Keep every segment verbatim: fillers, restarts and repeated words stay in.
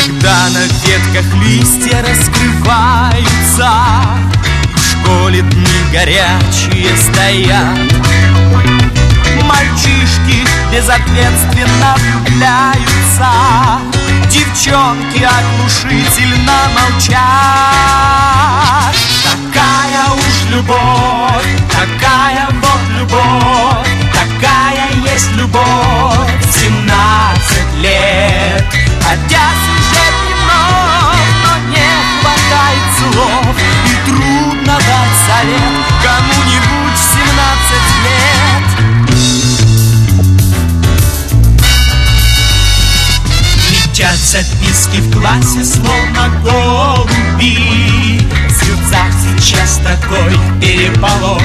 Когда на ветках листья раскрываются, в школе дни горячие стоят, мальчишки безответственно влюбляются, девчонки оглушительно молчат. Такая уж любовь, такая вот любовь, такая есть любовь в семнадцать лет. Хотя сюжет немного, но не хватает слов, и трудно дать совет кому-нибудь в семнадцать лет. Летят записки в классе, словно голуби, в слезах сейчас такой переполох.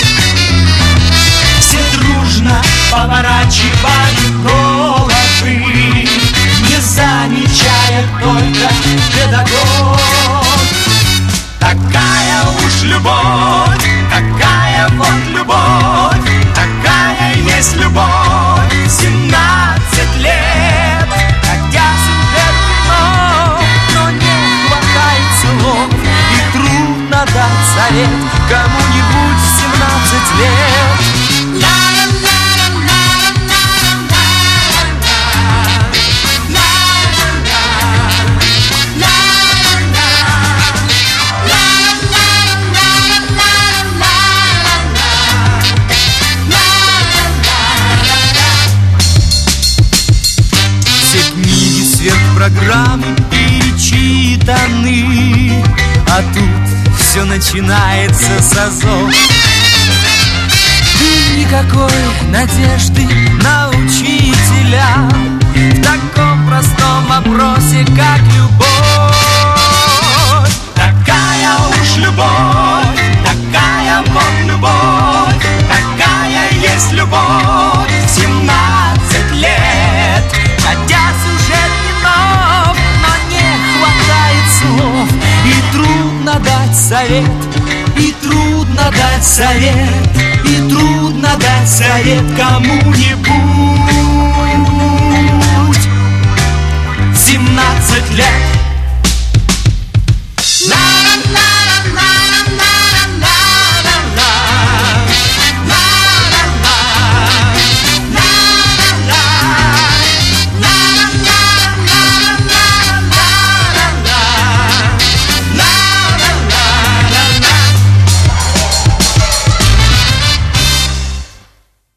Все дружно поворачивают головы, не замечая только педагог. Такая уж любовь, такая вот любовь, такая есть любовь в семнадцать лет. Хотя сюжет нов, но не хватает слов, и трудно дать совет кому-нибудь в семнадцать лет. Программы перечитаны, а тут все начинается с азов. И никакой надежды на учителя в таком простом вопросе, как любовь. Такая уж любовь, такая вот любовь, такая есть любовь в семнадцать лет. Хотя сюжет и трудно дать совет, и трудно дать совет, и трудно дать совет кому-нибудь семнадцать лет.